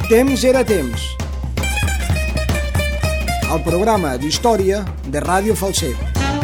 Temps era temps. El programa d'història de Ràdio Falset.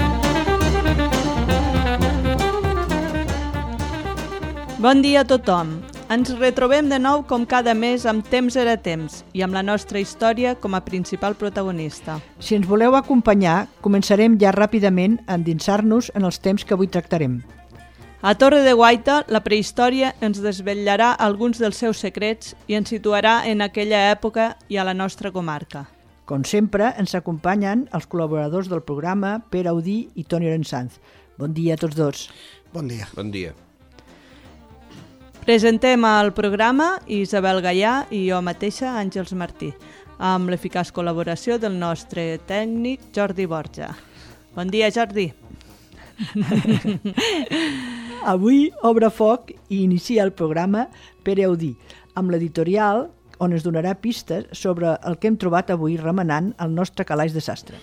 Bon dia a tothom. Ens retrobem de nou com cada mes amb Temps era temps i amb la nostra història com a principal protagonista. Si ens voleu acompanyar, començarem ja ràpidament a endinsar-nos en els temps que avui tractarem. A Torre de Guaita, la prehistòria ens desvetllarà alguns dels seus secrets i ens situarà en aquella època i a la nostra comarca. Com sempre, ens acompanyen els col·laboradors del programa, Pere Audí i Toni Orensanz. Bon dia a tots dos. Bon dia. Bon dia. Presentem el programa Isabel Gaià i jo mateixa, Àngels Martí, amb l'eficaç col·laboració del nostre tècnic Jordi Borja. Bon dia, Jordi. Avui obre foc i inicia el programa Pere Audí, amb l'editorial on es donarà pistes sobre el que hem trobat avui remenant el nostre calaix de sastre.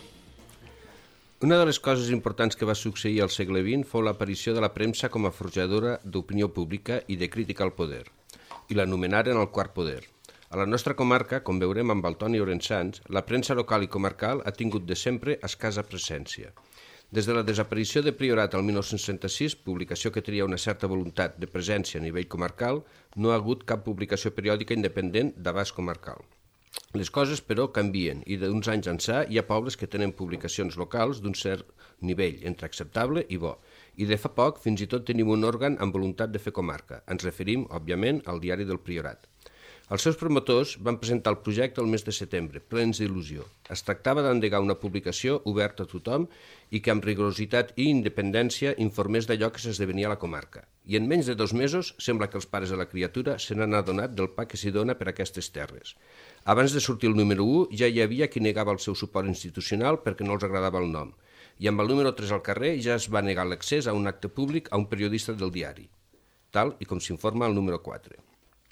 Una de les coses importants que va succeir al segle XX fou l'aparició de la premsa com a forjadora d'opinió pública i de crítica al poder, i l'anomenaren el quart poder. A la nostra comarca, com veurem amb el Toni Orensanz, la premsa local i comarcal ha tingut de sempre escassa presència. Des de la desaparició de Priorat al 1966, publicació que tenia una certa voluntat de presència a nivell comarcal, no ha hagut cap publicació periòdica independent d'abast comarcal. Les coses, però, canvien i d'uns anys ençà hi ha pobles que tenen publicacions locals d'un cert nivell, entre acceptable i bo. I de fa poc fins i tot tenim un òrgan amb voluntat de fer comarca. Ens referim, òbviament, al Diari del Priorat. Els seus promotors van presentar el projecte el mes de setembre, plens d'il·lusió. Es tractava d'endegar una publicació oberta a tothom i que amb rigorositat i independència informés d'allò que s'esdevenia a la comarca. I en menys de 2 mesos sembla que els pares de la criatura se n'han adonat del pa que s'hi dona per aquestes terres. Abans de sortir el número 1 ja hi havia qui negava el seu suport institucional perquè no els agradava el nom. I amb el número 3 al carrer ja es va negar l'accés a un acte públic a un periodista del diari, tal i com s'informa al número 4.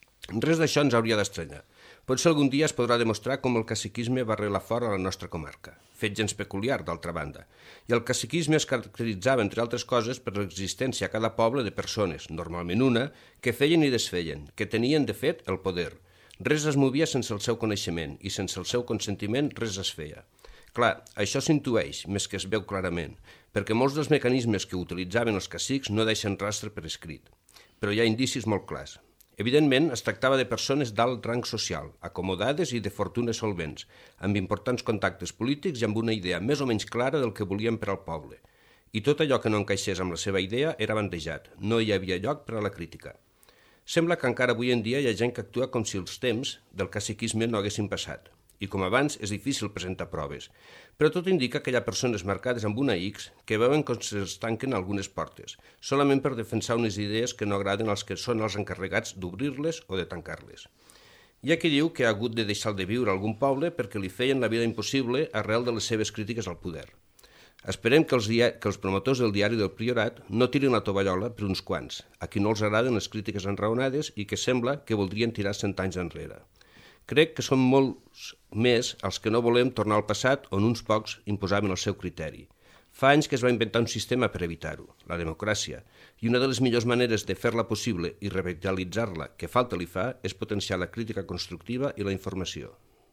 Res d'això ens hauria d'estranyar. Potser algun dia es podrà demostrar com el caciquisme va arrelar fort a la nostra comarca, fet gens peculiar, d'altra banda. I el caciquisme es caracteritzava, entre altres coses, per l'existència a cada poble de persones, normalment una, que feien i desfeien, que tenien, de fet, el poder. Res es movia sense el seu coneixement i sense el seu consentiment res es feia. Clar, això s'intueix, més que es veu clarament, perquè molts dels mecanismes que utilitzaven els cacics no deixen rastre per escrit. Però hi ha indicis molt clars. Evidentment, es tractava de persones d'alt rang social, acomodades i de fortunes solvents, amb importants contactes polítics i amb una idea més o menys clara del que volien per al poble. I tot allò que no encaixés amb la seva idea era bandejat, no hi havia lloc per a la crítica. Sembla que encara avui en dia hi ha gent que actua com si els temps del caciquisme no haguessin passat. I com abans és difícil presentar proves, però tot indica que hi ha persones marcades amb una X que veuen com se'ls tanquen algunes portes, solament per defensar unes idees que no agraden als que són els encarregats d'obrir-les o de tancar-les. Hi ha qui diu que ha hagut de deixar de viure a algun poble perquè li feien la vida impossible arrel de les seves crítiques al poder. Esperem que els promotors del Diari del Priorat no tirin la tovallola per uns quants, a qui no els agraden les crítiques enraonades i que sembla que voldrien tirar 100 anys enrere. Crec que són molts més els que no volem tornar al passat on uns pocs imposaven el seu criteri. Fa anys que es va inventar un sistema per evitar-ho, la democràcia, i una de les millors maneres de fer-la possible i revitalitzar-la, que falta li fa, és potenciar la crítica constructiva i la informació.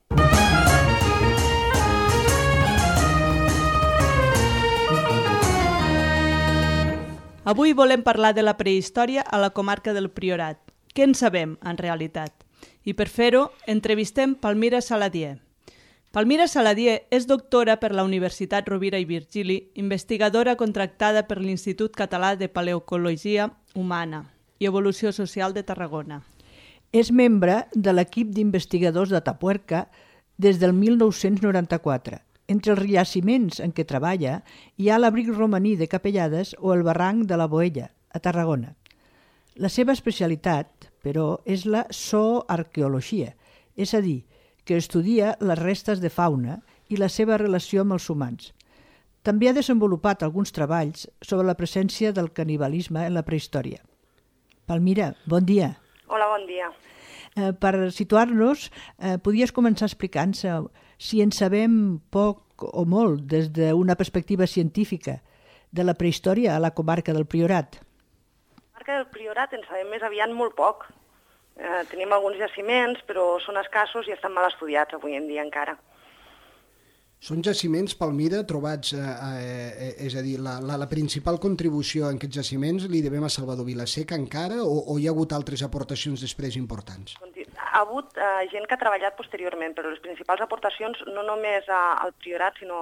Avui volem parlar de la prehistòria a la comarca del Priorat. Què en sabem, en realitat? I per fer-ho, entrevistem Palmira Saladier. Palmira Saladier és doctora per la Universitat Rovira i Virgili, investigadora contractada per l'Institut Català de Paleocologia Humana i Evolució Social de Tarragona. És membre de l'equip d'investigadors de Tapuerca des del 1994. Entre els jaciments en què treballa hi ha l'abric romaní de Capellades o el barranc de la Boella, a Tarragona. La seva especialitat, però, és la zooarqueologia, és a dir, que estudia les restes de fauna i la seva relació amb els humans. També ha desenvolupat alguns treballs sobre la presència del canibalisme en la prehistòria. Palmira, bon dia. Hola, bon dia. Per situar-nos, podries començar explicant-se si en sabem poc o molt des d'una perspectiva científica de la prehistòria a la comarca del Priorat. La comarca del Priorat en sabem més aviat molt poc. Tenim alguns jaciments, però són escassos i estan mal estudiats avui en dia encara. Són jaciments, Palmira, trobats, és a dir, la principal contribució en aquests jaciments li devem a Salvador Vilaseca encara o hi ha hagut altres aportacions després importants? Ha hagut gent que ha treballat posteriorment, però les principals aportacions no només al Priorat, sinó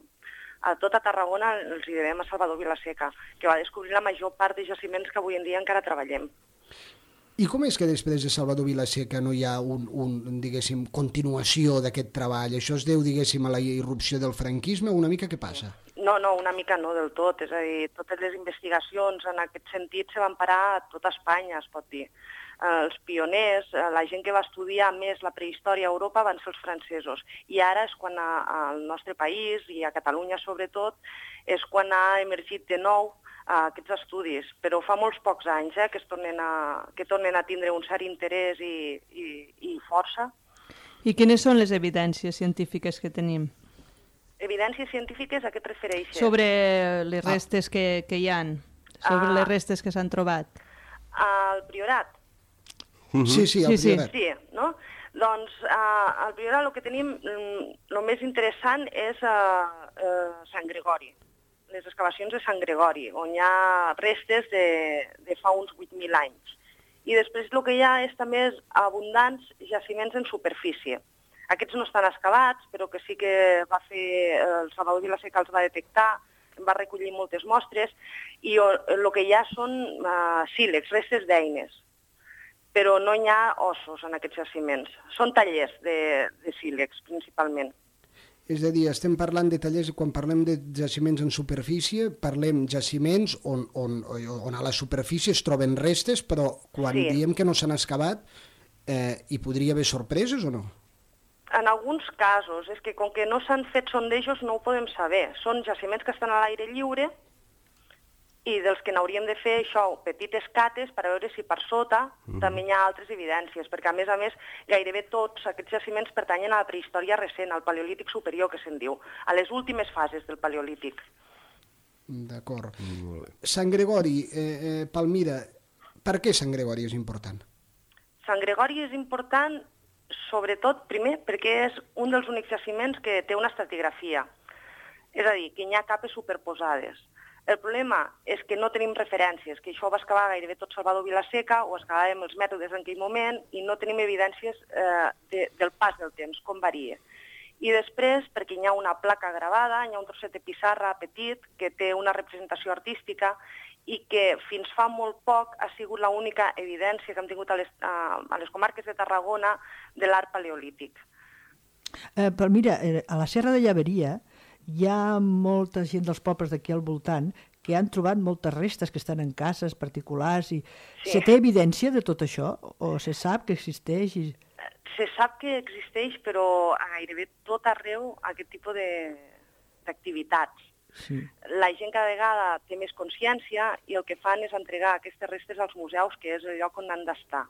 a tota Tarragona els hi devem a Salvador Vilaseca, que va descobrir la major part de jaciments que avui en dia encara treballem. I com és que després de Salvador Vilaseca no hi ha diguéssim, continuació d'aquest treball? Això es deu, diguéssim, a la irrupció del franquisme o una mica què passa? No, una mica no del tot. És a dir, totes les investigacions en aquest sentit se van parar a tota Espanya, es pot dir. Els pioners, la gent que va estudiar més la prehistòria a Europa van ser els francesos. I ara és quan al nostre país, i a Catalunya sobretot, és quan ha emergit de nou aquests estudis, però fa molts pocs anys que tornen a tindre un cert interès i força. I quines són les evidències científiques que tenim? Evidències científiques a què et refereixes? Sobre les restes que hi ha, sobre les restes que s'han trobat. Al Priorat? Sí, al Priorat. Sí, no? Doncs al Priorat el que tenim, el més interessant és Sant Gregori, les excavacions de Sant Gregori, on hi ha restes de fa uns 8.000 anys. I després el que hi ha és també abundants jaciments en superfície. Aquests no estan excavats, però que sí que va fer el Salvador Vilaseca els va detectar, va recollir moltes mostres, i el que hi ha són sílex, restes d'eines, però no hi ha ossos en aquests jaciments. Són tallers de sílex, principalment. És a dir, estem parlant de tallers, quan parlem de jaciments en superfície, parlem jaciments on a la superfície es troben restes, però quan diem que no s'han excavat, hi podria haver sorpreses o no? En alguns casos, és que com que no s'han fet sondejos no ho podem saber. Són jaciments que estan a l'aire lliure i dels que n'hauríem de fer això, petites cates per a veure si per sota també hi ha altres evidències, perquè a més, gairebé tots aquests jaciments pertanyen a la prehistòria recent, al paleolític superior, que se'n diu, a les últimes fases del paleolític. D'acord. Sant Gregori, Palmira, per què Sant Gregori és important? Sant Gregori és important, sobretot, primer, perquè és un dels únics jaciments que té una estratigrafia, és a dir, que hi ha capes superposades. El problema és que no tenim referències, que això ho va excavar gairebé tot Salvador Vilaseca, o excavàvem els mètodes en aquell moment, i no tenim evidències del pas del temps, com varia. I després, perquè hi ha una placa gravada, hi ha un trosset de pissarra petit que té una representació artística i que fins fa molt poc ha sigut l'única evidència que hem tingut a les comarques de Tarragona de l'art paleolític. Però mira, a la Serra de Llaveria hi ha molta gent dels pobles d'aquí al voltant que han trobat moltes restes que estan en cases particulars. Se té evidència de tot això? O se sap que existeix? Se sap que existeix, però a gairebé tot arreu aquest tipus d'activitats. Sí. La gent cada vegada té més consciència i el que fan és entregar aquestes restes als museus, que és el lloc on han d'estar.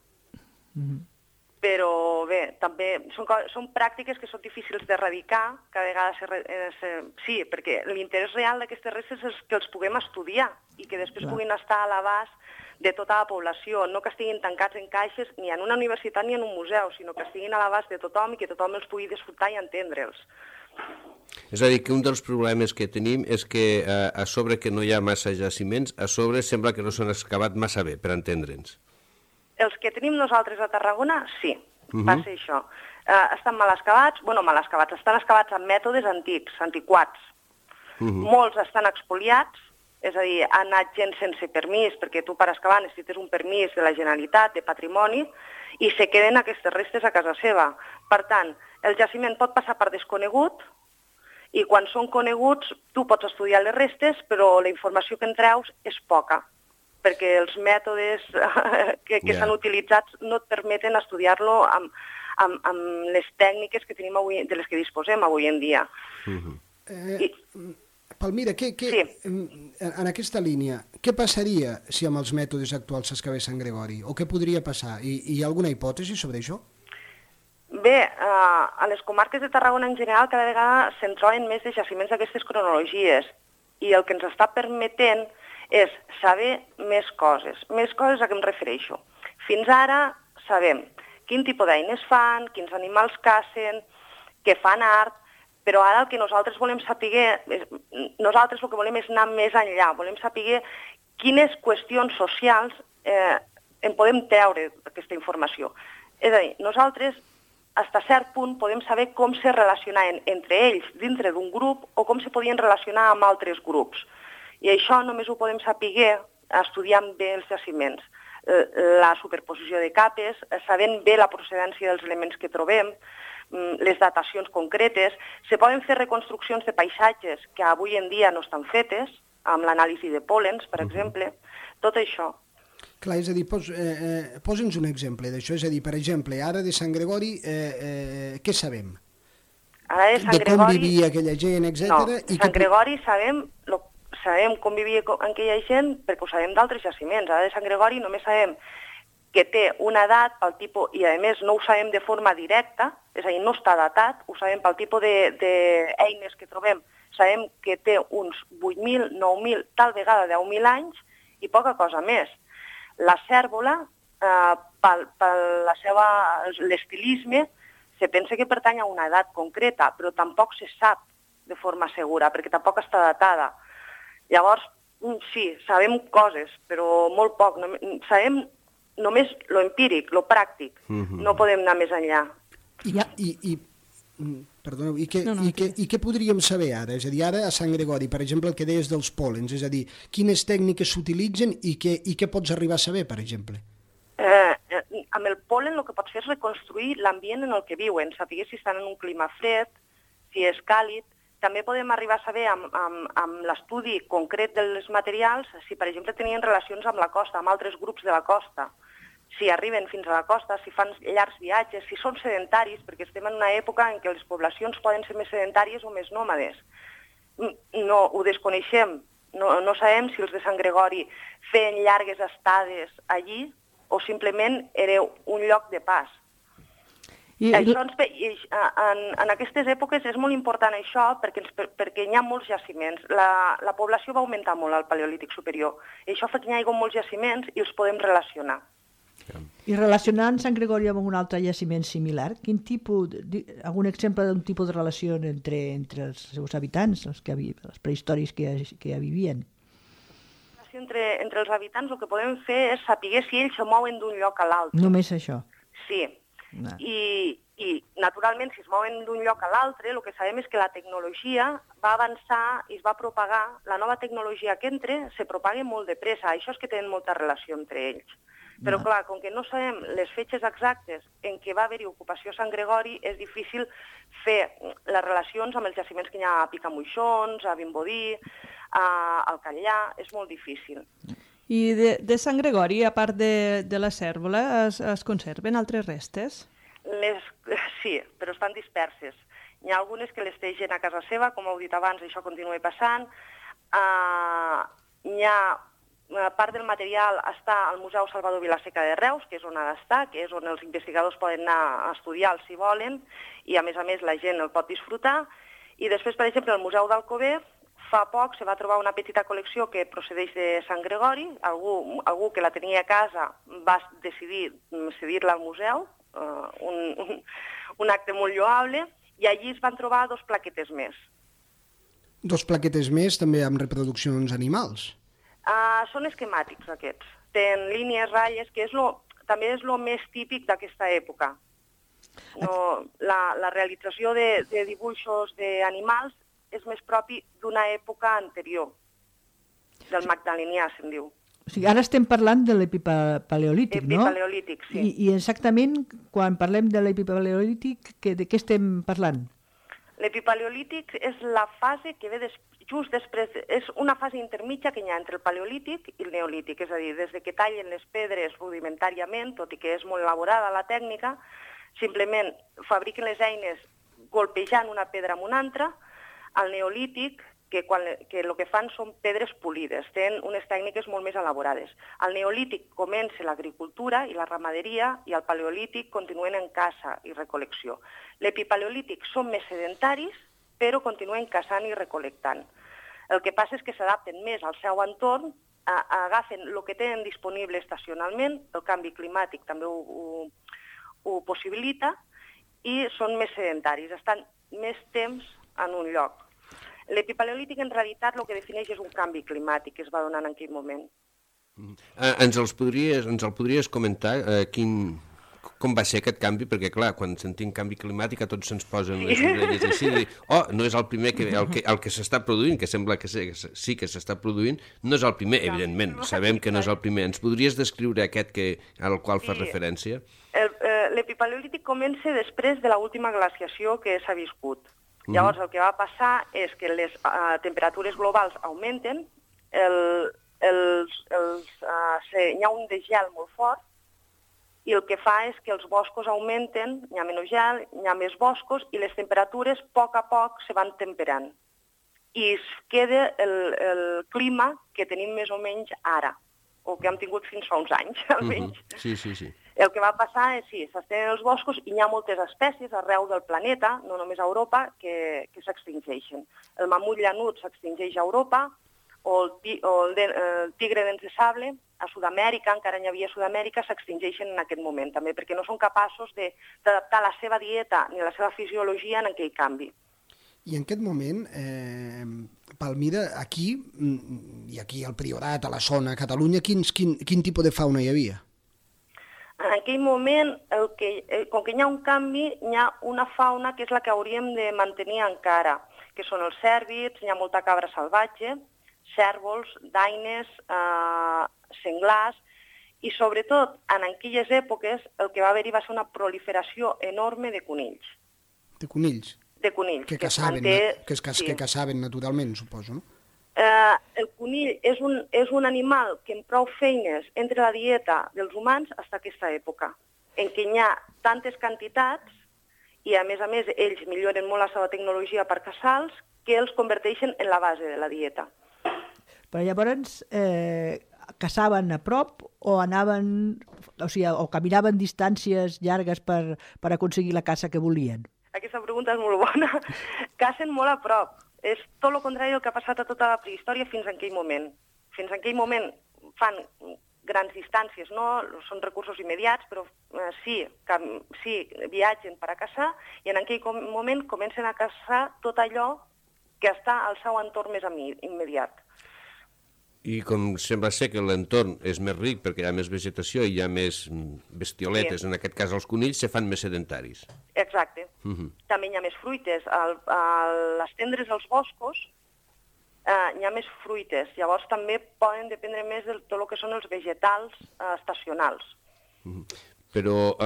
Però bé, també són pràctiques que són difícils d'erradicar, cada vegada sí, perquè l'interès real d'aquestes restes és que els puguem estudiar i que després puguin estar a l'abast de tota la població, no que estiguin tancats en caixes ni en una universitat ni en un museu, sinó que estiguin a l'abast de tothom i que tothom els pugui disfrutar i entendre'ls. És a dir, que un dels problemes que tenim és que a sobre que no hi ha massa jaciments, a sobre sembla que no s'han excavat massa bé, per entendre'ns. Els que tenim nosaltres a Tarragona, sí, passa això. Estan mal excavats, estan excavats amb mètodes antics, antiquats. Molts estan expoliats, és a dir, ha anat gent sense permís, perquè tu per excavar necessites un permís de la Generalitat, de patrimoni, i se queden aquestes restes a casa seva. Per tant, el jaciment pot passar per desconegut, i quan són coneguts tu pots estudiar les restes, però la informació que en treus és poca, perquè els mètodes que s'han utilitzat no et permeten estudiar-lo amb les tècniques que tenim avui, de les que disposem avui en dia. Palmira, en aquesta línia, què passaria si amb els mètodes actuals s'excavés Sant Gregori? O què podria passar? Hi ha alguna hipòtesi sobre això? Bé, a les comarques de Tarragona en general cada vegada se'n troben més de jaciments d'aquestes cronologies i el que ens està permetent és saber més coses. Més coses a què em refereixo. Fins ara sabem quin tipus d'eines fan, quins animals cacen, què fan art, però ara el que nosaltres volem saber, nosaltres el que volem és anar més enllà, volem saber quines qüestions socials en podem treure d'aquesta informació. És a dir, nosaltres, fins a cert punt, podem saber com se relacionaven entre ells dintre d'un grup o com se podien relacionar amb altres grups. I això només ho podem saber estudiant bé els jaciments. La superposició de capes, sabent bé la procedència dels elements que trobem, les datacions concretes. Se poden fer reconstruccions de paisatges que avui en dia no estan fetes, amb l'anàlisi de pòlens, per exemple, tot això. Clar, és a dir, posa'ns un exemple d'això. És a dir, per exemple, ara de Sant Gregori, què sabem? Ara de com vivia aquella gent, etc. No, de Sant Gregori sabem com vivia aquella gent perquè ho sabem d'altres jaciments. Ara de Sant Gregori només sabem que té una edat pel tipus, i a més no ho sabem de forma directa, és a dir, no està datat, ho sabem pel tipus d'eines que trobem. Sabem que té uns 8.000, 9.000, tal vegada 10.000 anys i poca cosa més. La cèrvola, pel l'estilisme, se pensa que pertany a una edat concreta, però tampoc se sap de forma segura, perquè tampoc està datada. Llavors, sí, sabem coses, però molt poc. Sabem només lo empíric, lo pràctic. No podem anar més enllà. Perdoneu, i què podríem saber ara? És a dir, ara a Sant Gregori, per exemple, el que deies dels pòlens, és a dir, quines tècniques s'utilitzen i què pots arribar a saber, per exemple? Amb el pol·len el que pots fer és reconstruir l'ambient en el que viuen, saber si estan en un clima fred, si és càlid. També podem arribar a saber amb l'estudi concret dels materials si, per exemple, tenien relacions amb la costa, amb altres grups de la costa, si arriben fins a la costa, si fan llargs viatges, si són sedentaris, perquè estem en una època en què les poblacions poden ser més sedentàries o més nòmades. No, ho desconeixem. No sabem si els de Sant Gregori feien llargues estades allí o simplement era un lloc de pas. En aquestes èpoques és molt important això perquè hi ha molts jaciments. La població va augmentar molt al Paleolític superior i això fa que hi hagi molts jaciments i els podem relacionar. I relacionant Sant Gregori amb un altre jaciment similar, algun exemple d'un tipus de relació entre els seus habitants, els prehistòrics que ja vivien? Entre els habitants el que podem fer és saber si ells se mouen d'un lloc a l'altre. Només això? Sí. I naturalment, si es mouen d'un lloc a l'altre, el que sabem és que la tecnologia va avançar i es va propagar. La nova tecnologia que entra se propaga molt de pressa. Això és que tenen molta relació entre ells. Però clar, com que no sabem les fetges exactes en què va haver-hi ocupació a Sant Gregori, és difícil fer les relacions amb els jaciments que hi ha a Picamoixons, a Vimbodí, al Catllà, és molt difícil. I de Sant Gregori, a part de la cèrvola, es conserven altres restes? Sí, però estan disperses. N'hi ha algunes que les té gent a casa seva, com heu dit abans, això continua passant. N'hi ha part del material està al Museu Salvador Vilaseca de Reus, que és on ha d'estar, que és on els investigadors poden anar a estudiar si volen, i a més la gent el pot disfrutar. I després, per exemple, al Museu d'Alcover, fa poc se va trobar una petita col·lecció que procedeix de Sant Gregori. Algú que la tenia a casa va decidir cedir-la al museu, un acte molt lloable, i allí es van trobar 2 plaquetes més. 2 plaquetes més, també amb reproduccions animals? Són esquemàtics, aquests. Tenen línies, ratlles, que també és el més típic d'aquesta època. La realització de dibuixos d'animals és més propi d'una època anterior, del Magdalenià, se'n diu. O sigui, ara estem parlant de l'epipaleolític, no? Epipaleolític, sí. I exactament, quan parlem de l'epipaleolític, de què estem parlant? L'epipaleolític és la fase que ve just després, és una fase intermitja que hi ha entre el paleolític i el neolític, és a dir, des que tallen les pedres rudimentàriament, tot i que és molt elaborada la tècnica, simplement fabriquen les eines golpejant una pedra amb una altra. Al neolític, que el que fan són pedres polides, tenen unes tècniques molt més elaborades. Al neolític comença l'agricultura i la ramaderia i al paleolític continuen en caça i recol·lecció. L'epipaleolític són més sedentaris, però continuen caçant i recol·lectant. El que passa és que s'adapten més al seu entorn agafen el que tenen disponible estacionalment, el canvi climàtic també ho possibilita, i són més sedentaris, estan més temps en un lloc. L'epipaleolític en realitat el que defineix és un canvi climàtic que es va donar en aquell moment. Ens el podries comentar com va ser aquest canvi? Perquè, clar, quan sentim canvi climàtic a tots se'ns posen les orelles així de dir, no és el primer el que s'està produint, que sembla que sí que s'està produint, no és el primer, evidentment, sabem que no és el primer. Ens podries descriure aquest al qual fas referència? L'epipaleolític comença després de l'última glaciació que s'ha viscut. Llavors, el que va passar és que les temperatures globals augmenten, hi ha un desgel molt fort, i el que fa és que els boscos augmenten, hi ha menys gel, hi ha més boscos, i les temperatures a poc se van temperant. I es queda el clima que tenim més o menys ara, o que hem tingut fins fa uns anys, almenys. Sí. El que va passar és, sí, s'estenen els boscos i hi ha moltes espècies arreu del planeta, no només a Europa, que s'extingeixen. El mamut llanut s'extingeix a Europa, o el tigre dents de sable, a Sud-amèrica, encara n'hi havia a Sud-amèrica, s'extingeixen en aquest moment, també, perquè no són capaços d'adaptar la seva dieta ni la seva fisiologia en aquell canvi. I en aquest moment, Palmira, aquí, i aquí al Priorat, a la zona, a Catalunya, quin tipus de fauna hi havia? En aquell moment, com que hi ha un canvi, hi ha una fauna que és la que hauríem de mantenir encara, que són els cèrvids, hi ha molta cabra salvatge, cèrvols, daines, senglars, i sobretot en aquelles èpoques el que va haver-hi va ser una proliferació enorme de conills. De conills? De conills. Que caçaven naturalment, suposo, no? El conill és un animal que amb prou feines entra a la dieta dels humans fins a aquesta època, en què hi ha tantes quantitats i, a més, ells milloren molt la seva tecnologia per caçar-los que els converteixen en la base de la dieta. Però llavors caçaven a prop o anaven, o caminaven distàncies llargues per aconseguir la caça que volien? Aquesta pregunta és molt bona. Cacen molt a prop. És tot el contrari del que ha passat a tota la prehistòria fins en aquell moment. Fins en aquell moment fan grans distàncies, no? Són recursos immediats, però sí, viatgen per a caçar, i en aquell moment comencen a caçar tot allò que està al seu entorn més immediat. I com sembla ser que l'entorn és més ric perquè hi ha més vegetació i hi ha més bestioletes, en aquest cas els conills, se fan més sedentaris. Exacte. També hi ha més fruites. A les tendres dels boscos hi ha més fruites. Llavors també poden dependre més de tot el que són els vegetals estacionals. Però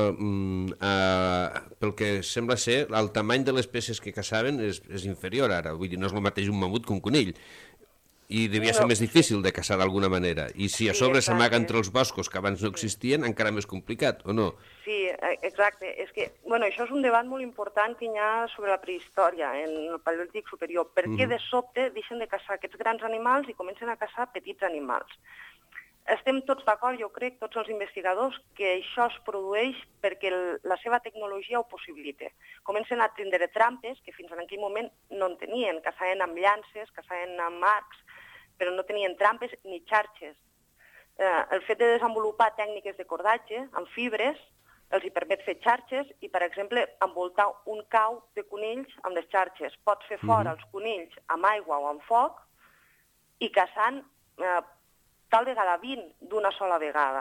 pel que sembla ser, el tamany de les peces que caçaven és inferior ara. Vull dir, no és el mateix un mamut que un conill. I devia ser més difícil de caçar d'alguna manera. I si a sobre s'amaga entre els boscos que abans no existien, encara més complicat, o no? Sí, exacte. És que, això és un debat molt important que hi ha sobre la prehistòria, en el Paleolític superior. Per què de sobte deixen de caçar aquests grans animals i comencen a caçar petits animals? Estem tots d'acord, jo crec, tots els investigadors, que això es produeix perquè la seva tecnologia ho possibilita. Comencen a tindre trampes, que fins en aquell moment no en tenien. Caçaven amb llances, caçaven amb arcs, però no tenien trampes ni xarxes. El fet de desenvolupar tècniques de cordatge amb fibres els hi permet fer xarxes i, per exemple, envoltar un cau de conills amb les xarxes. Pots fer fora els conills amb aigua o amb foc i caçant tal vegada 20 d'una sola vegada.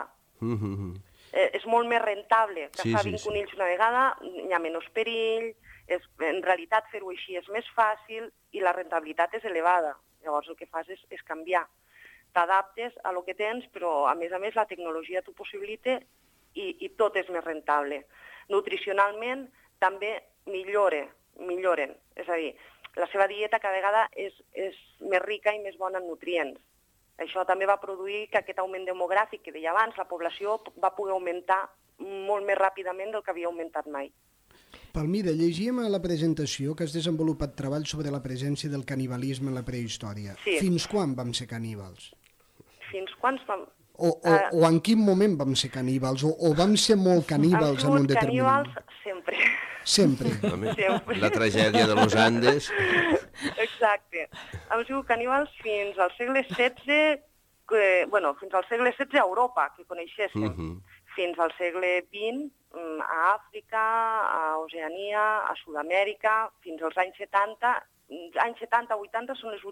És molt més rentable caçar 20 conills una vegada, hi ha menys perill, en realitat fer-ho així és més fàcil i la rentabilitat és elevada. Llavors el que fas és canviar. T'adaptes a lo que tens, però a més la tecnologia t'ho possibilita i tot és més rentable. Nutricionalment també milloren. És a dir, la seva dieta cada vegada és més rica i més bona en nutrients. Això també va produir que aquest augment demogràfic que deia abans, la població va poder augmentar molt més ràpidament del que havia augmentat mai. Palmira, llegíem a la presentació que has desenvolupat treball sobre la presència del canibalisme en la prehistòria. Sí. Fins quan vam ser caníbals? Fins quan vam... O en quin moment vam ser caníbals? O vam ser molt caníbals en un determinat moment? Caníbals sempre. Sempre. Sempre. La tragèdia de los Andes. Exacte. Hem sigut caníbals fins al segle XVI, fins al segle XVI a Europa, que coneixéssim. Fins al segle XX a Àfrica, a Oceania, a Sud-amèrica, fins als anys 70. Anys 70-80 són els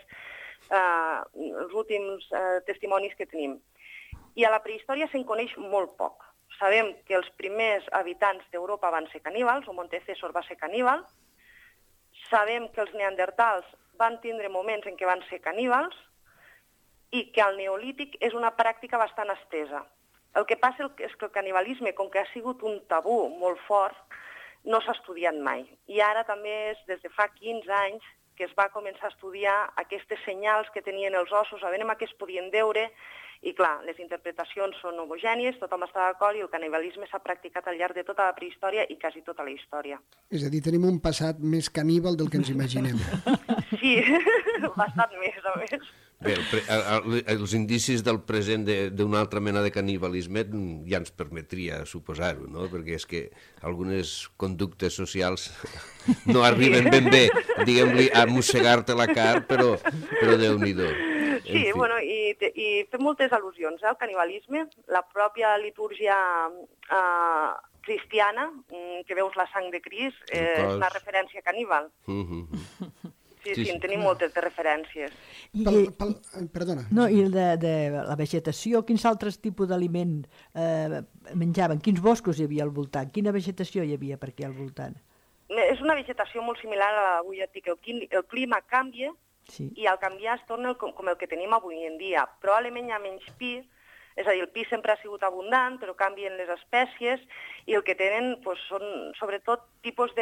últims testimonis que tenim. I a la prehistòria se'n coneix molt poc. Sabem que els primers habitants d'Europa van ser caníbals, o Montecèsor va ser caníbal. Sabem que els neandertals van tindre moments en què van ser caníbals i que el neolític és una pràctica bastant estesa. El que passa és que el canibalisme, com que ha sigut un tabú molt fort, no s'ha estudiat mai. I ara també és des de fa 15 anys que es va començar a estudiar aquestes senyals que tenien els ossos, a veure què es podien veure, i clar, les interpretacions són homogènies, tothom està d'acord i el canibalisme s'ha practicat al llarg de tota la prehistòria i quasi tota la història. És a dir, tenim un passat més caníbal del que ens imaginem. Sí, bastant més, a més. Bé, els indicis del present d'una altra mena de canibalisme ja ens permetria suposar-ho, no? Perquè és que algunes conductes socials no arriben ben bé, diguem-li, a mossegar-te la carn, però Déu-n'hi-do. Sí, bueno, i fem moltes al·lusions al canibalisme. La pròpia litúrgia cristiana, que veus la sang de Crist, és una referència caníbal. Sí, en tenim moltes de referències. Perdona. No, i de la vegetació, quins altres tipus d'aliment menjaven? Quins boscos hi havia al voltant? Quina vegetació hi havia per aquí al voltant? És una vegetació molt similar a avui ja et dic. El clima canvia i al canviar es torna com el que tenim avui en dia. Probablement hi ha menys pi, és a dir, el pi sempre ha sigut abundant, però canvien les espècies i el que tenen són sobretot tipus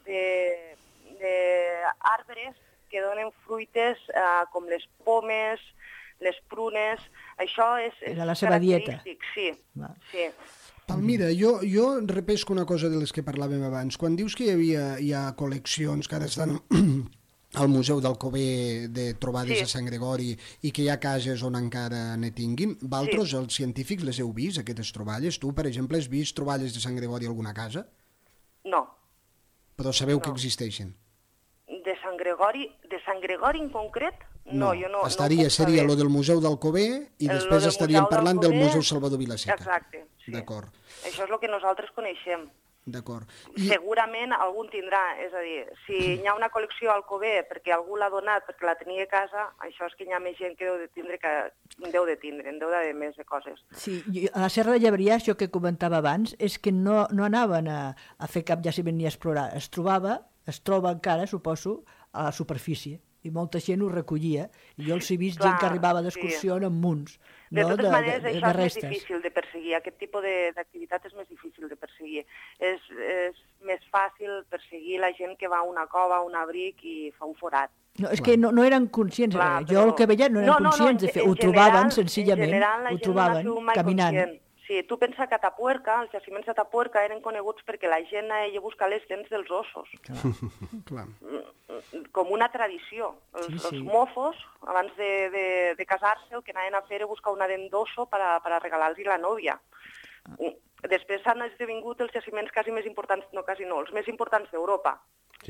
d'arbres que donen fruites com les pomes, les prunes. Això és la seva dieta. Sí. Palmira, jo repesco una cosa de les que parlàvem abans. Quan dius que hi ha col·leccions que ara estan al Museu d'Alcover de trobades a Sant Gregori i que hi ha cases on encara ne tinguin, vosaltres, els científics, les heu vist, aquestes troballes? Tu, per exemple, has vist troballes de Sant Gregori a alguna casa? No. Però sabeu que existeixen? De Sant Gregori en concret? No, jo no. Seria lo del Museu d'Alcover i després estaríem parlant del Museu Salvador Vilaseca. Exacte, sí. D'acord. Això és el que nosaltres coneixem. D'acord. Segurament algun tindrà, és a dir, si hi ha una col·lecció al Alcover perquè algú l'ha donat, perquè la tenia a casa, això és que hi ha més gent que deu de tindre, en deu d'haver més de coses. Sí, a la Serra de Llebreà, això que comentava abans, és que no anaven a fer cap jaciment ni a explorar, es troba encara, suposo, a la superfície, i molta gent ho recollia, i jo els he vist gent que arribava d'excursió amb munts, de totes maneres, això és restes. més difícil de perseguir, aquest tipus d'activitat és més difícil de perseguir. És més fàcil perseguir la gent que va a una cova, a un abric i fa un forat. No, és que no eren conscients, clar, jo el que veia no eren conscients de fer, ho trobaven senzillament, ho trobaven caminant. Sí, tu pensa que a Atapuerca, els jaciments d'Atapuerca eren coneguts perquè la gent anaia a buscar les dents dels ossos. Clar. Com una tradició. Els mofos, abans de casar-se, el que anaven a fer era buscar una dent d'osso per a regalar-li la nòvia. Després s'han esdevingut els jaciments quasi més importants, no quasi no, els més importants d'Europa.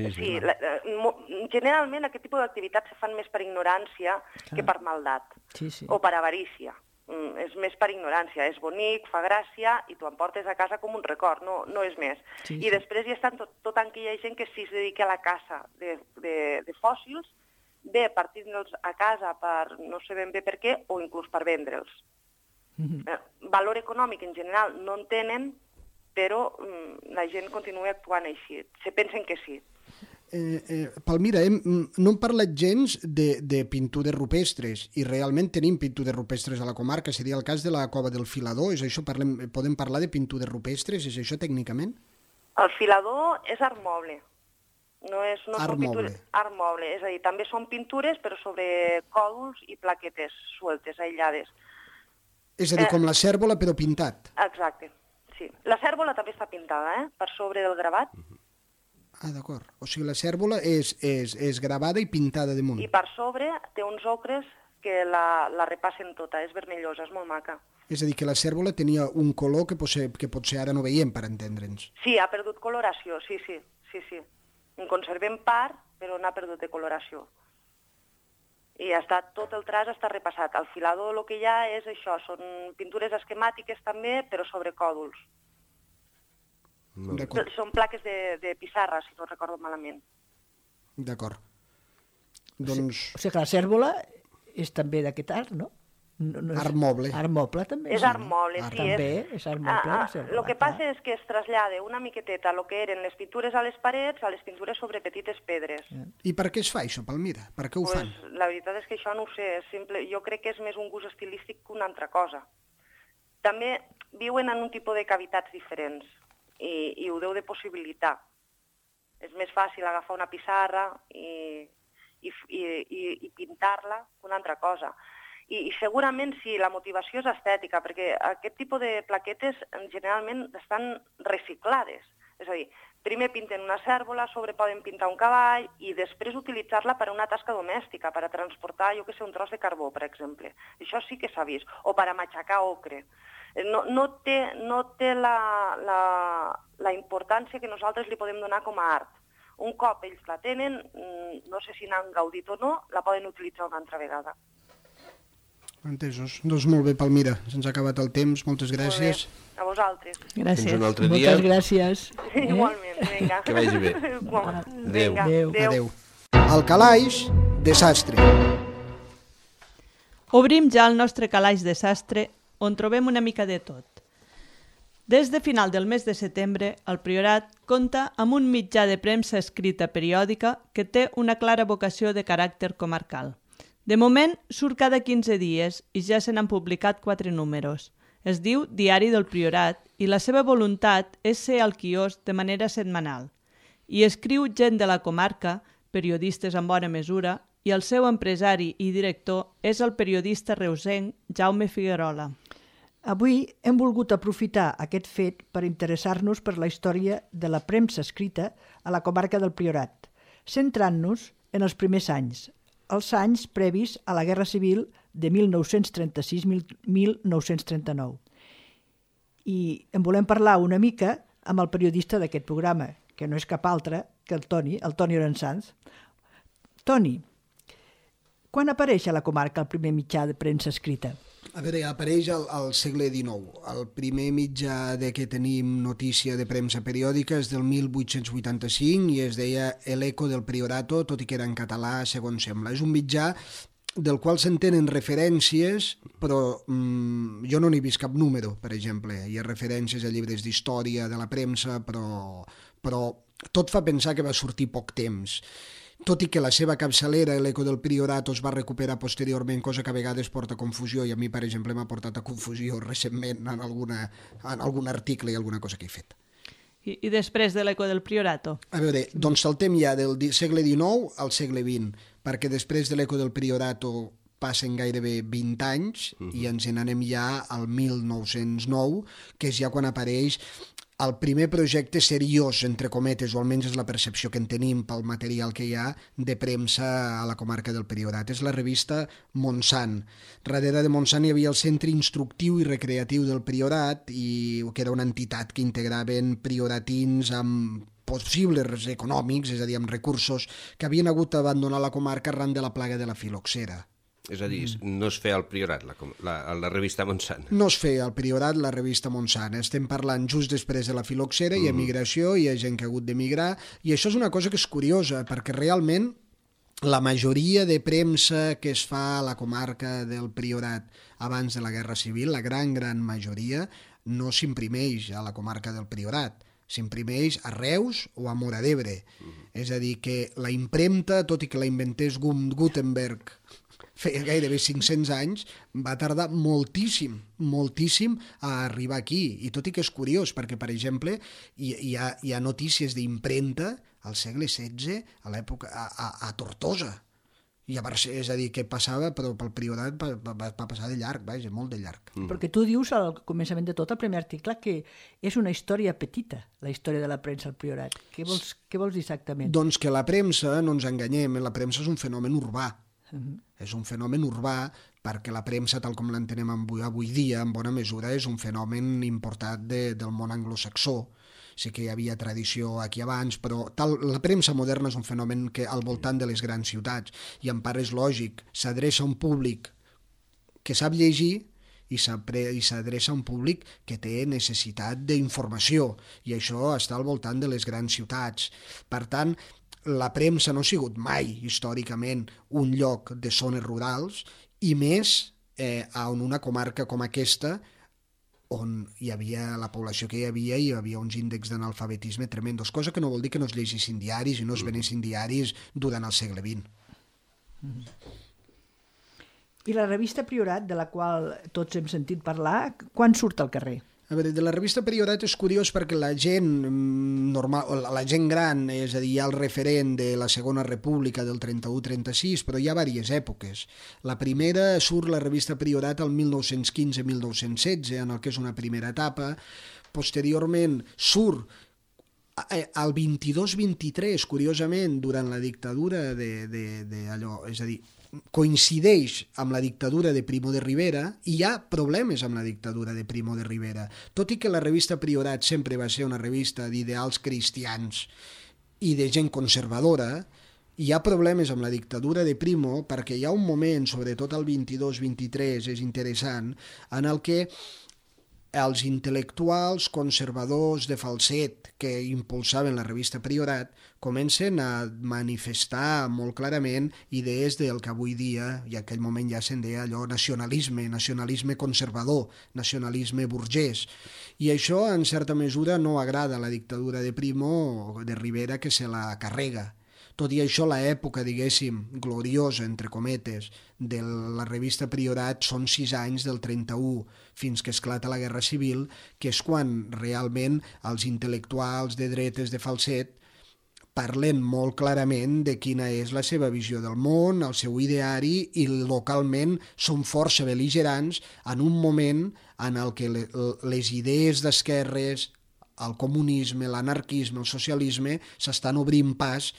Generalment aquest tipus d'activitats se fan més per ignorància que per maldat o per avarícia. És més per ignorància, és bonic, fa gràcia i t'ho emportes a casa com un record, no és més. I després hi està tota aquella gent que sí es dedica a la caça de fòssils, bé partint-los a casa per no sé ben bé per què o inclús per vendre'ls. Valor econòmic en general no en tenen, però la gent continua actuant així. Se pensen que sí. Palmira, no hem parlat gens de pintures rupestres i realment tenim pintures rupestres a la comarca, seria el cas de la Cova del Filador, és això, podem parlar de pintures rupestres, és això tècnicament? El filador és art moble, no art moble. Art moble, és a dir, també són pintures però sobre còdols i plaquetes sueltes, aïllades. És a dir, com la cèrvola però pintat? Exacte, sí. La cèrvola també està pintada, per sobre del gravat. Ah, d'acord. O sigui, la cèrvola és gravada i pintada damunt. I per sobre té uns ocres que la repassen tota, és vermellosa, és molt maca. És a dir, que la cèrvola tenia un color que potser ara no veiem, per entendre'ns. Sí, ha perdut coloració, sí. En conservem part, però n'ha perdut de coloració. I tot el traç està repassat. Al filador el que hi ha és això, són pintures esquemàtiques també, però sobre còdols. Són plaques de pissarra, si no recordo malament. D'acord. Doncs... O sigui que la cèrvola és també d'aquest art, no? Art moble. Art moble, també. És art moble, sí. També és art moble. El que passa és que es trasllada una miqueteta el que eren les pintures a les parets a les pintures sobre petites pedres. I per què es fa això, Palmira? Per què ho fan? La veritat és que això no ho sé. Jo crec que és més un gust estilístic que una altra cosa. També viuen en un tipus de cavitats diferents i ho deu de possibilitar. És més fàcil agafar una pissarra i pintar-la que una altra cosa. I segurament sí, la motivació és estètica, perquè aquest tipus de plaquetes generalment estan reciclades. És a dir, primer pinten una cèrvola, sobre poden pintar un cavall i després utilitzar-la per a una tasca domèstica, per a transportar, jo que sé, un tros de carbó, per exemple. Això sí que s'ha vist. O per a matxacar ocre. No té la importància que nosaltres li podem donar com a art. Un cop ells la tenen, no sé si n'han gaudit o no, la poden utilitzar una altra vegada. Entesos. Doncs molt bé, Palmira. Se'ns ha acabat el temps. Moltes gràcies. Molt bé. A vosaltres. Gràcies. Fins un altre dia. Moltes gràcies. Igualment, vinga. Que vagi bé. Adéu. Adéu. Al calaix, desastre. Obrim ja el nostre calaix de sastre, on trobem una mica de tot. Des de final del mes de setembre, el Priorat compta amb un mitjà de premsa escrita periòdica que té una clara vocació de caràcter comarcal. De moment, surt cada 15 dies i ja se n'han publicat 4 números. Es diu Diari del Priorat i la seva voluntat és ser al quiosc de manera setmanal. Hi escriu gent de la comarca, periodistes en bona mesura, i el seu empresari i director és el periodista reusenc Jaume Figuerola. Avui hem volgut aprofitar aquest fet per interessar-nos per la història de la premsa escrita a la comarca del Priorat, centrant-nos en els primers anys, els anys previs a la Guerra Civil de 1936-1939. I en volem parlar una mica amb el periodista d'aquest programa, que no és cap altre que el Toni Orensanz. Toni, quan apareix a la comarca el primer mitjà de premsa escrita? A veure, apareix al segle XIX. El primer mitjà de què tenim notícia de premsa periòdica és del 1885 i es deia El Eco del Priorato, tot i que era en català, segons sembla. És un mitjà del qual s'entenen referències, però jo no n'he vist cap número, per exemple. Hi ha referències a llibres d'història de la premsa, però tot fa pensar que va sortir poc temps. Tot i que la seva capçalera, l'Eco del Priorato, es va recuperar posteriorment, cosa que a vegades porta confusió, i a mi, per exemple, m'ha portat a confusió recentment en algun article i alguna cosa que he fet. I després de l'Eco del Priorato? A veure, doncs saltem ja del segle XIX al segle XX, perquè després de l'Eco del Priorato passen gairebé 20 anys i ens n'anem ja al 1909, que és ja quan apareix el primer projecte seriós, entre cometes, o almenys és la percepció que en tenim pel material que hi ha de premsa a la comarca del Priorat. És la revista Montsant. Darrere de Montsant hi havia el Centre Instructiu i Recreatiu del Priorat, que era una entitat que integraven prioratins amb possibles econòmics, és a dir, amb recursos que havien hagut d'abandonar la comarca arran de la plaga de la filoxera. És a dir, no es feia al Priorat, la revista Montsant. No es feia al Priorat la revista Montsant. Estem parlant just després de la filoxera, hi ha migració, hi ha gent que ha hagut d'emigrar, i això és una cosa que és curiosa, perquè realment la majoria de premsa que es fa a la comarca del Priorat abans de la Guerra Civil, la gran majoria, no s'imprimeix a la comarca del Priorat. S'imprimeix a Reus o a Móra d'Ebre. És a dir, que la impremta, tot i que la inventés Gutenberg feia gairebé 500 anys, va tardar moltíssim a arribar aquí. I tot i que és curiós, perquè, per exemple, hi ha notícies d'impremta al segle XVI, a l'època, a Tortosa. És a dir, que passava, però pel Priorat va passar de llarg, vaja, molt de llarg. Perquè tu dius al començament de tot, el primer article, que és una història petita, la història de la premsa al Priorat. Què vols dir exactament? Doncs que la premsa, no ens enganyem, la premsa és un fenomen urbà. És un fenomen urbà perquè la premsa, tal com l'entenem avui dia, en bona mesura, és un fenomen importat del món anglosaxó. sé que hi havia tradició aquí abans, però la premsa moderna és un fenomen que al voltant de les grans ciutats, i en part és lògic, s'adreça a un públic que sap llegir i s'adreça a un públic que té necessitat d'informació, i això està al voltant de les grans ciutats. Per tant, la premsa no ha sigut mai, històricament, un lloc de zones rurals, i més en una comarca com aquesta, on hi havia la població que hi havia uns índexs d'analfabetisme tremendos, cosa que no vol dir que no es llegissin diaris i no es venessin diaris durant el segle XX. I la revista Priorat, de la qual tots hem sentit parlar, quan surt al carrer? A veure, de la revista Priorat és curiós perquè la gent normal, la gent gran, és a dir, hi ha el referent de la Segona República del 31-36, però hi ha diverses èpoques. La primera surt la revista Priorat el 1915-1916, en el que és una primera etapa. Posteriorment surt el 22-23, curiosament, durant la dictadura d'allò, és a dir, coincideix amb la dictadura de Primo de Rivera, i hi ha problemes amb la dictadura de Primo de Rivera. Tot i que la revista Priorat sempre va ser una revista d'ideals cristians i de gent conservadora, hi ha problemes amb la dictadura de Primo perquè hi ha un moment, sobretot el 22-23, és interessant, en el que els intel·lectuals conservadors de Falset que impulsaven la revista Priorat comencen a manifestar molt clarament idees del que avui dia, i en aquell moment ja se'n deia allò nacionalisme conservador, nacionalisme burgès. I això, en certa mesura, no agrada a la dictadura de Primo de Rivera, que se la carrega. Tot i això, l'època, diguéssim, gloriosa, entre cometes, de la revista Priorat són 6 anys, del 31 fins que esclata la Guerra Civil, que és quan realment els intel·lectuals de dretes de Falset parlen molt clarament de quina és la seva visió del món, el seu ideari, i localment són força bel·ligerants en un moment en el que les idees d'esquerres, el comunisme, l'anarquisme, el socialisme, s'estan obrint pas